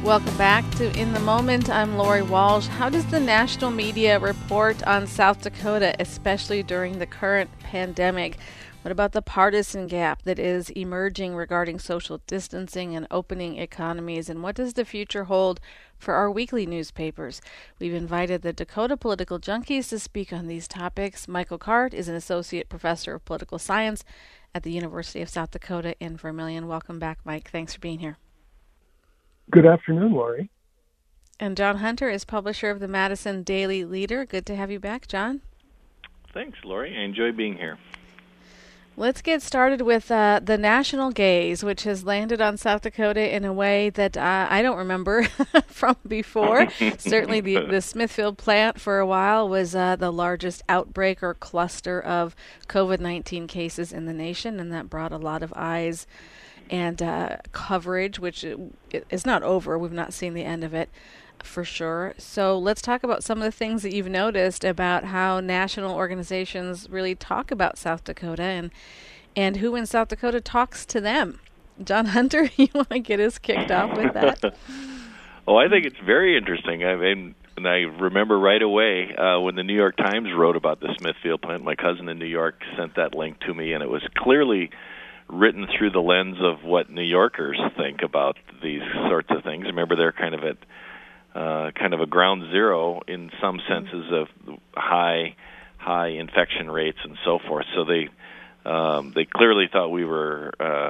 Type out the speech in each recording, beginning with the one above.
Welcome back to In the Moment. I'm Lori Walsh. How does the national media report on South Dakota, especially during the current pandemic? What about the partisan gap that is emerging regarding social distancing and opening economies? And what does the future hold for our weekly newspapers? We've invited the Dakota Political Junkies to speak on these topics. Michael Card is an associate professor of political science at the University of South Dakota in Vermillion. Welcome back, Mike. Thanks for being here. Good afternoon, Lori. And John Hunter is publisher of the Madison Daily Leader. Good to have you back, John. Thanks, Lori. I enjoy being here. Let's get started with the national gaze, which has landed on South Dakota in a way that I don't remember from before. Certainly the Smithfield plant for a while was the largest outbreak or cluster of COVID-19 cases in the nation, and that brought a lot of eyes and coverage, which is not over. We've not seen the end of it for sure. So let's talk about some of the things that you've noticed about how national organizations really talk about South Dakota and who in South Dakota talks to them. John Hunter, you want to get us kicked off with that? Oh, I think it's very interesting. I mean, and I remember right away when the New York Times wrote about the Smithfield plant, my cousin in New York sent that link to me, and it was clearly written through the lens of what New Yorkers think about these sorts of things. Remember, they're kind of at kind of a ground zero in some senses of high infection rates and so forth. So they clearly thought we were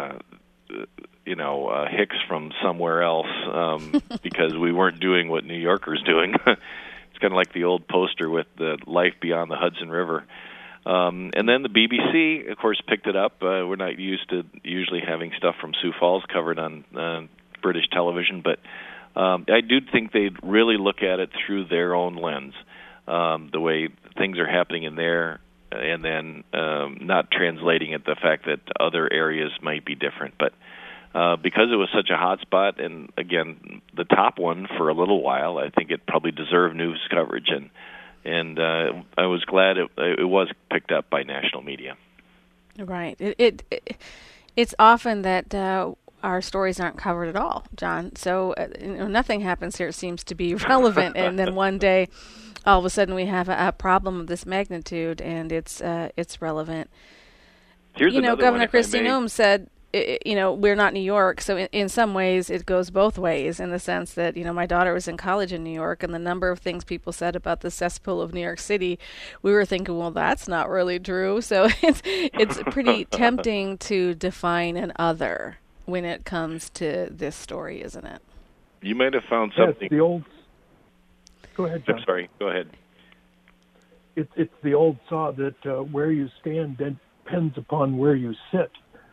Hicks from somewhere else because we weren't doing what New Yorkers doing. It's kind of like the old poster with the life beyond the Hudson River. And then the BBC, of course, picked it up. We're not used to usually having stuff from Sioux Falls covered on British television, but I do think they'd really look at it through their own lens, the way things are happening in there, and then not translating it the fact that other areas might be different. But because it was such a hot spot, and again, the top one for a little while, I think it probably deserved news coverage, and I was glad it was picked up by national media. Right. It's often that our stories aren't covered at all, John. So nothing happens here seems to be relevant, and then one day, all of a sudden, we have a problem of this magnitude, and it's relevant. Here's Governor Kristi Noem said, we're not New York, so in some ways it goes both ways in the sense that, my daughter was in college in New York, and the number of things people said about the cesspool of New York City, we were thinking, well, that's not really true. So it's pretty tempting to define an other when it comes to this story, isn't it? You might have found something. Go ahead, John. I'm sorry. Go ahead. It's the old saw that where you stand depends upon where you sit.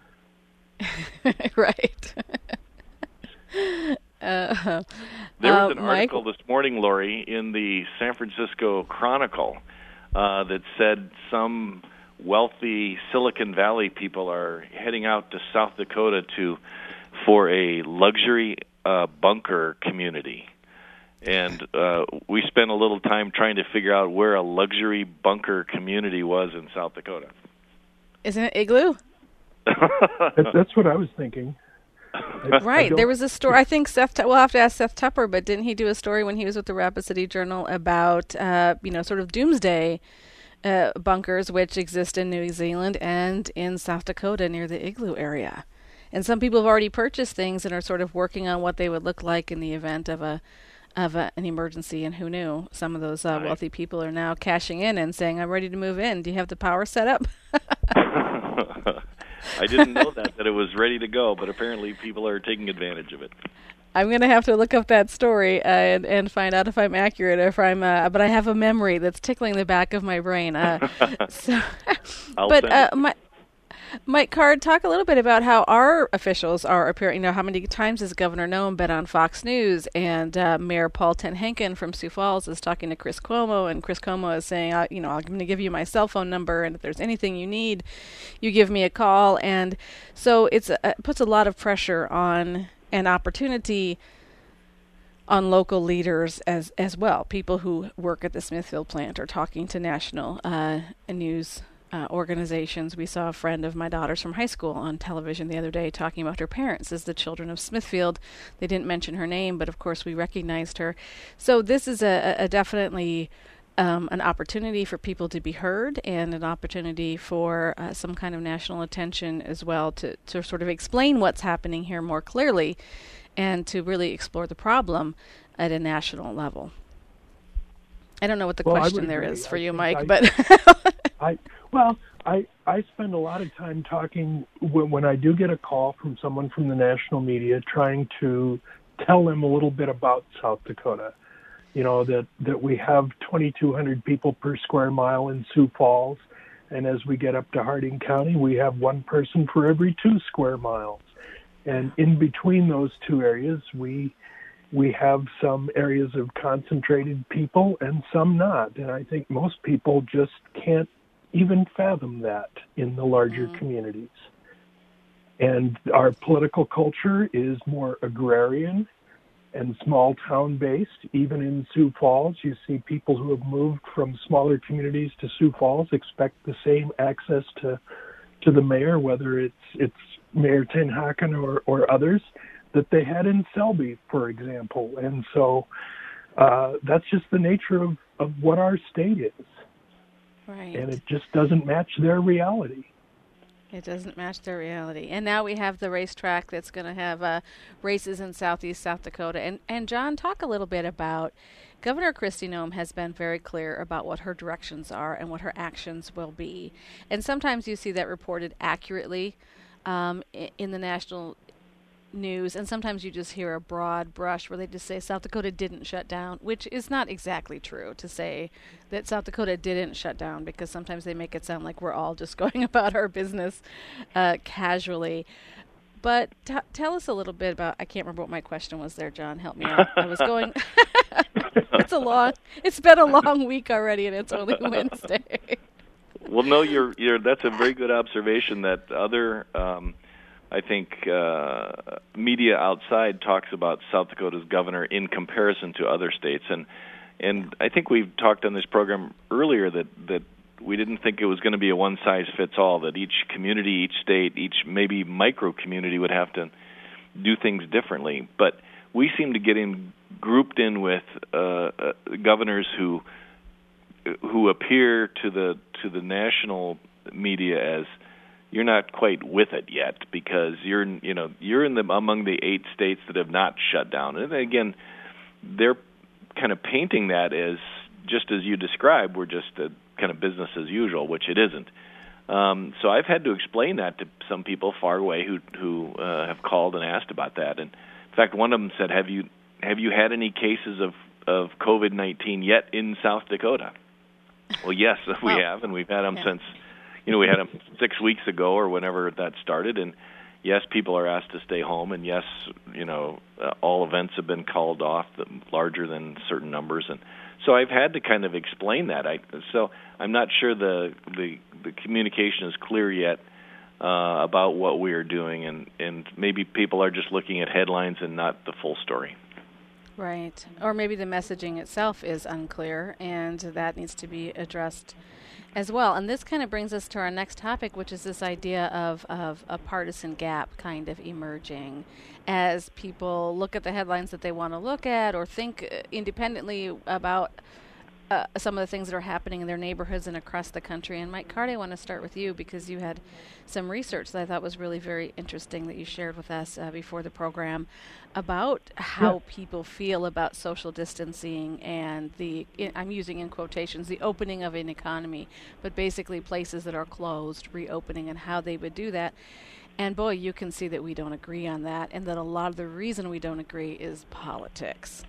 Right. There was an article this morning, Lori, in the San Francisco Chronicle that said some wealthy Silicon Valley people are heading out to South Dakota for a luxury bunker community. And we spent a little time trying to figure out where a luxury bunker community was in South Dakota. Isn't it Igloo? That's what I was thinking. Right. There was a story. I think we'll have to ask Seth Tupper, but didn't he do a story when he was with the Rapid City Journal about, sort of doomsday bunkers which exist in New Zealand and in South Dakota near the Igloo area? And some people have already purchased things and are sort of working on what they would look like in the event of an emergency, and who knew? Some of those wealthy people are now cashing in and saying, I'm ready to move in. Do you have the power set up? I didn't know that it was ready to go, but apparently people are taking advantage of it. I'm going to have to look up that story and find out if I'm accurate, or if I'm. But I have a memory that's tickling the back of my brain. Mike Card, talk a little bit about how our officials are appearing. How many times has Governor Noem been on Fox News, and Mayor Paul Tenhenken from Sioux Falls is talking to Chris Cuomo, and Chris Cuomo is saying, I'm going to give you my cell phone number, and if there's anything you need, you give me a call. And so it puts a lot of pressure on an opportunity on local leaders as well. People who work at the Smithfield plant are talking to national news organizations. We saw a friend of my daughter's from high school on television the other day talking about her parents as the children of Smithfield. They didn't mention her name, but of course we recognized her. So this is a definitely an opportunity for people to be heard, and an opportunity for some kind of national attention as well to sort of explain what's happening here more clearly, and to really explore the problem at a national level. I don't know what the question there is for you, Mike, but I spend a lot of time talking when I do get a call from someone from the national media, trying to tell them a little bit about South Dakota. You know, that we have 2,200 people per square mile in Sioux Falls, and as we get up to Harding County, we have one person for every 2 square miles. And in between those two areas, we have some areas of concentrated people and some not. And I think most people just can't even fathom that in the larger communities. And our political culture is more agrarian and small town based. Even in Sioux Falls, you see people who have moved from smaller communities to Sioux Falls expect the same access to the mayor, whether it's Mayor Tenhaken or others, that they had in Selby, for example. And so that's just the nature of what our state is. Right. And it just doesn't match their reality. It doesn't match their reality. And now we have the racetrack that's going to have races in southeast South Dakota. And John, talk a little bit about, Governor Kristi Noem has been very clear about what her directions are and what her actions will be. And sometimes you see that reported accurately in the national news, and sometimes you just hear a broad brush where they just say South Dakota didn't shut down, which is not exactly true to say that South Dakota didn't shut down, because sometimes they make it sound like we're all just going about our business casually. But tell us a little bit about, I can't remember what my question was there, John, help me out. I was going, it's been a long week already, and it's only Wednesday. Well, no, that's a very good observation that other I think media outside talks about South Dakota's governor in comparison to other states, and I think we've talked on this program earlier that we didn't think it was going to be a one-size-fits-all, that each community, each state, each maybe micro-community would have to do things differently. But we seem to get grouped in with governors who appear to the national media as, you're not quite with it yet, because you're among the 8 states that have not shut down. And again, they're kind of painting that as, just as you described, we're just a kind of business as usual, which it isn't. So I've had to explain that to some people far away who have called and asked about that. And in fact, one of them said, "Have you had any cases of COVID-19 yet in South Dakota?" Well, yes, we have, and we've had them since. We had them 6 weeks ago or whenever that started, and yes, people are asked to stay home, and yes, all events have been called off, larger than certain numbers, and so I've had to kind of explain that. So I'm not sure the communication is clear yet about what we are doing, and maybe people are just looking at headlines and not the full story. Right, or maybe the messaging itself is unclear, and that needs to be addressed as well. And this kind of brings us to our next topic, which is this idea of a partisan gap kind of emerging as people look at the headlines that they want to look at, or think independently about some of the things that are happening in their neighborhoods and across the country. And Mike Carty, I want to start with you, because you had some research that I thought was really very interesting that you shared with us before the program about how people feel about social distancing and I'm using in quotations, the opening of an economy, but basically places that are closed, reopening, and how they would do that. And boy, you can see that we don't agree on that, and that a lot of the reason we don't agree is politics.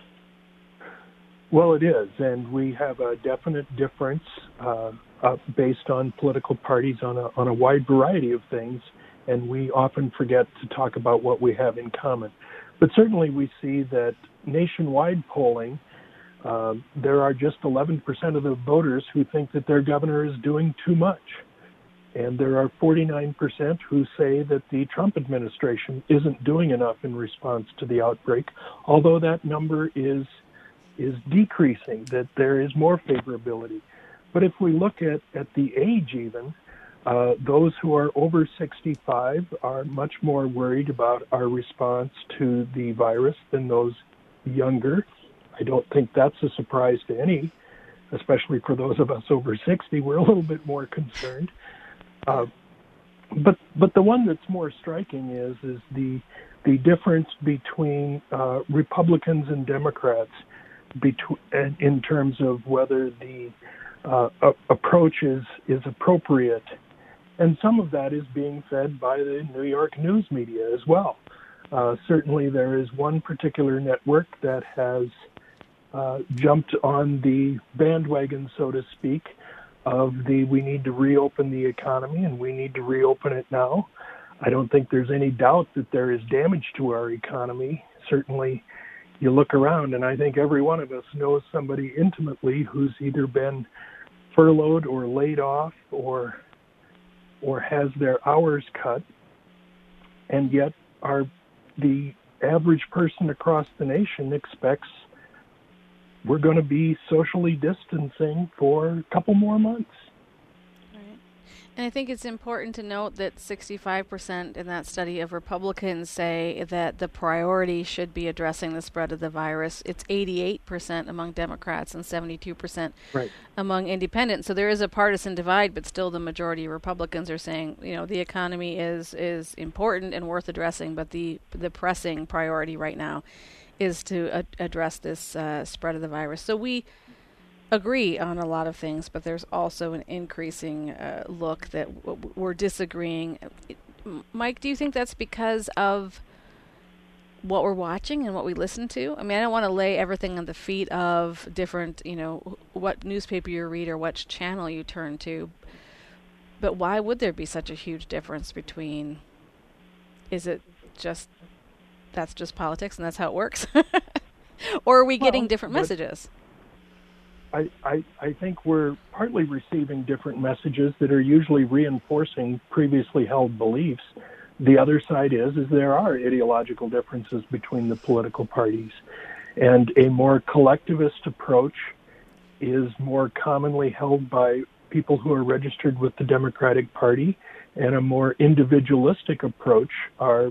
Well, it is, and we have a definite difference based on political parties on a wide variety of things, and we often forget to talk about what we have in common. But certainly we see that nationwide polling, there are just 11% of the voters who think that their governor is doing too much, and there are 49% who say that the Trump administration isn't doing enough in response to the outbreak, although that number is decreasing, that there is more favorability. But if we look at the age even, those who are over 65 are much more worried about our response to the virus than those younger. I don't think that's a surprise to any, especially for those of us over 60. We're a little bit more concerned. But the one that's more striking is the difference between Republicans and Democrats in terms of whether the approach is appropriate. And some of that is being fed by the New York news media as well. Certainly there is one particular network that has jumped on the bandwagon, so to speak, of we need to reopen the economy and we need to reopen it now. I don't think there's any doubt that there is damage to our economy. Certainly you look around, and I think every one of us knows somebody intimately who's either been furloughed or laid off or has their hours cut, and yet the average person across the nation expects we're going to be socially distancing for a couple more months. Right. And I think it's important to note that 65% in that study of Republicans say that the priority should be addressing the spread of the virus. It's 88% among Democrats and 72% among independents. So there is a partisan divide, but still the majority of Republicans are saying, the economy is important and worth addressing, but the pressing priority right now is to address this spread of the virus. So we agree on a lot of things, but there's also an increasing look that we're disagreeing. Mike, do you think that's because of what we're watching and what we listen to? I mean, I don't want to lay everything on the feet of different, what newspaper you read or what channel you turn to, but why would there be such a huge difference between, is it just that's just politics and that's how it works? Or are we getting different messages? I think we're partly receiving different messages that are usually reinforcing previously held beliefs. The other side is there are ideological differences between the political parties. And a more collectivist approach is more commonly held by people who are registered with the Democratic Party, and a more individualistic approach are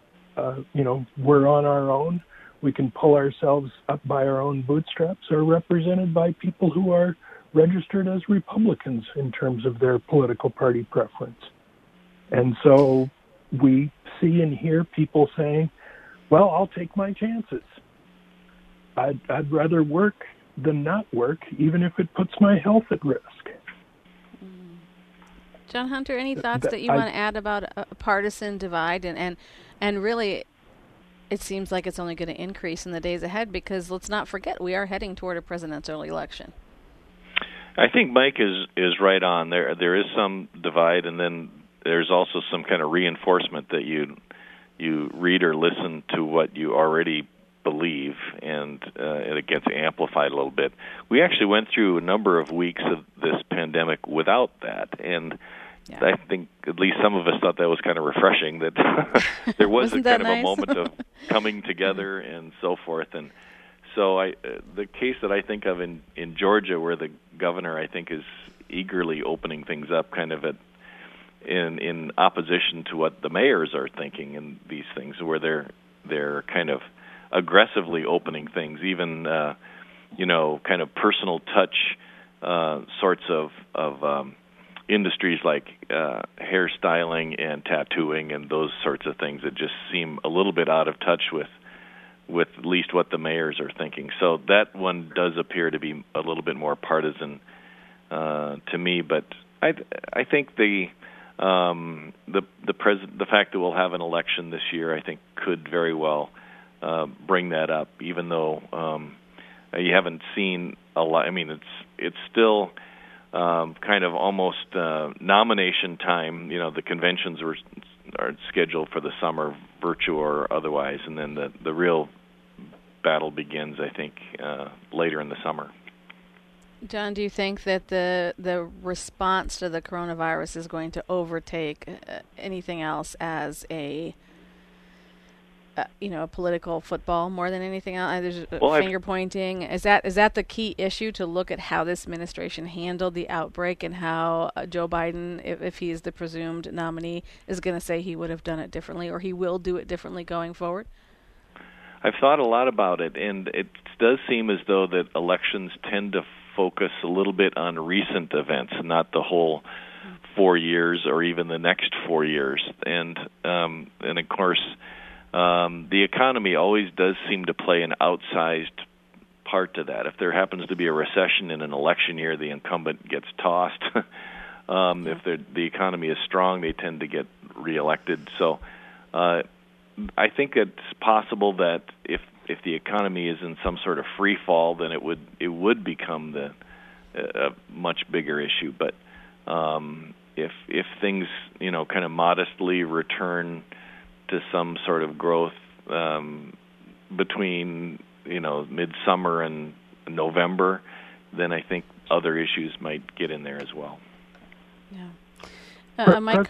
we're on our own, we can pull ourselves up by our own bootstraps, are represented by people who are registered as Republicans in terms of their political party preference. And so we see and hear people saying, well, I'll take my chances. I'd rather work than not work, even if it puts my health at risk. John Hunter, any thoughts that you want to add about a partisan divide? And really, it seems like it's only going to increase in the days ahead because let's not forget, we are heading toward a presidential election. I think Mike is right on. There is some divide, and then there's also some kind of reinforcement that you read or listen to what you already believe, and it gets amplified a little bit. We actually went through a number of weeks of this pandemic without that, and I think at least some of us thought that was kind of refreshing, that there was a kind of a moment of coming together and so forth. And so the case that I think of in Georgia, where the governor, I think, is eagerly opening things up kind of in opposition to what the mayors are thinking in these things, where they're kind of aggressively opening things, even kind of personal touch sorts of industries like hairstyling and tattooing and those sorts of things that just seem a little bit out of touch with at least what the mayors are thinking. So that one does appear to be a little bit more partisan to me. But I think the fact that we'll have an election this year, I think, could very well bring that up, even though you haven't seen a lot. I mean, it's still kind of almost nomination time. The conventions are scheduled for the summer, virtual or otherwise, and then the real battle begins, I think, later in the summer. John, do you think that the response to the coronavirus is going to overtake anything else as a a political football more than anything else? There's Well, finger pointing. Is that the key issue, to look at how this administration handled the outbreak and how Joe Biden, if he is the presumed nominee, is going to say he would have done it differently, or he will do it differently going forward? I've thought a lot about it, and it does seem as though that elections tend to focus a little bit on recent events, not the whole 4 years or even the next 4 years. And of course, the economy always does seem to play an outsized part to that. If there happens to be a recession in an election year, the incumbent gets tossed. If the economy is strong, they tend to get reelected. So I think it's possible that if the economy is in some sort of free fall, then it would become a much bigger issue. But if things kind of modestly return to some sort of growth between midsummer and November, then I think other issues might get in there as well. Yeah. Mike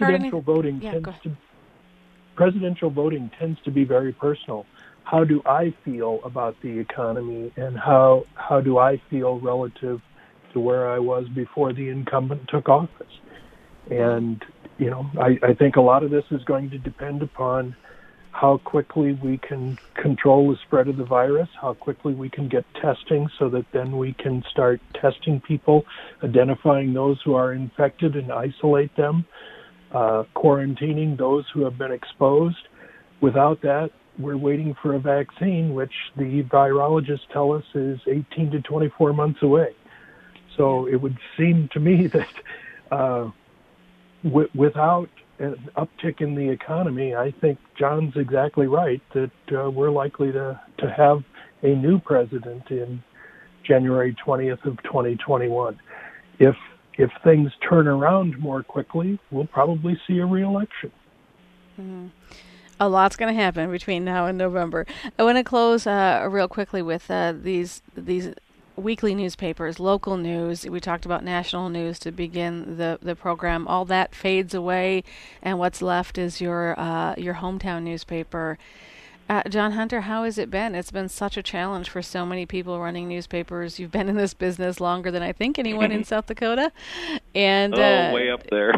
Presidential voting tends to be very personal. How do I feel about the economy, and how do I feel relative to where I was before the incumbent took office? And I think a lot of this is going to depend upon how quickly we can control the spread of the virus, how quickly we can get testing so that then we can start testing people, identifying those who are infected and isolate them, quarantining those who have been exposed. Without that, we're waiting for a vaccine, which the virologists tell us is 18 to 24 months away. So it would seem to me that without an uptick in the economy, I think John's exactly right that we're likely to have a new president in January 20th of 2021. If things turn around more quickly, we'll probably see a re-election. Mm-hmm. A lot's going to happen between now and November. I want to close real quickly with these weekly newspapers, local news. We talked about national news to begin the program. All that fades away, and what's left is your hometown newspaper. John Hunter, how has it been? It's been such a challenge for so many people running newspapers. You've been in this business longer than I think anyone in South Dakota. And way up there.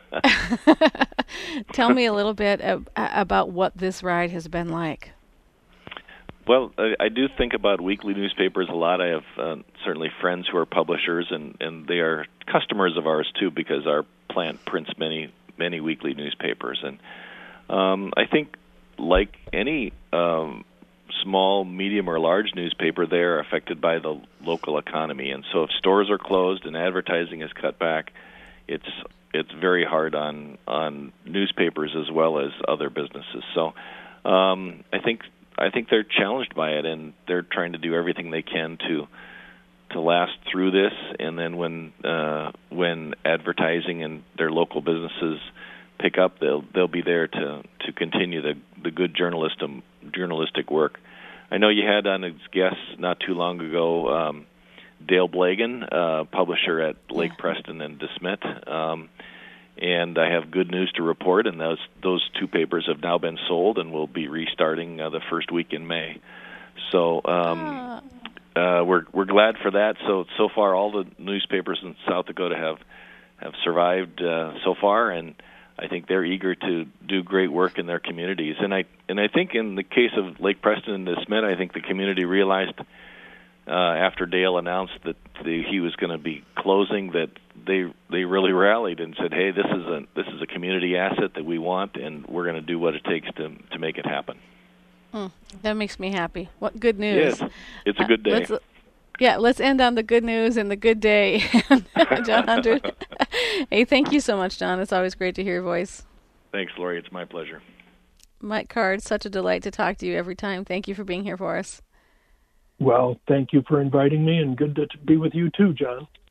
Tell me a little bit about what this ride has been like. Well, I do think about weekly newspapers a lot. I have certainly friends who are publishers, and they are customers of ours too, because our plant prints many weekly newspapers. And I think, like any small, medium, or large newspaper, they are affected by the local economy. And so if stores are closed and advertising is cut back, it's very hard on newspapers as well as other businesses. So I think they're challenged by it, and they're trying to do everything they can to last through this. And then when advertising and their local businesses pick up, they'll be there to continue the good journalistic work. I know you had on as guests not too long ago Dale Blagan, publisher at Lake Preston and DeSmet. And I have good news to report, and those two papers have now been sold and will be restarting the first week in May. So we're glad for that. So far, all the newspapers in South Dakota have survived so far, and I think they're eager to do great work in their communities. And I think in the case of Lake Preston and DeSmet, I think the community realized after Dale announced that he was going to be closing, that they really rallied and said, "Hey, this is a community asset that we want, and we're going to do what it takes to make it happen." That makes me happy. What good news! Yes, it's a good day. Let's end on the good news and the good day, John Hunter. Hey, thank you so much, John. It's always great to hear your voice. Thanks, Lori. It's my pleasure. Mike Card, such a delight to talk to you every time. Thank you for being here for us. Well, thank you for inviting me, and good to be with you too, John.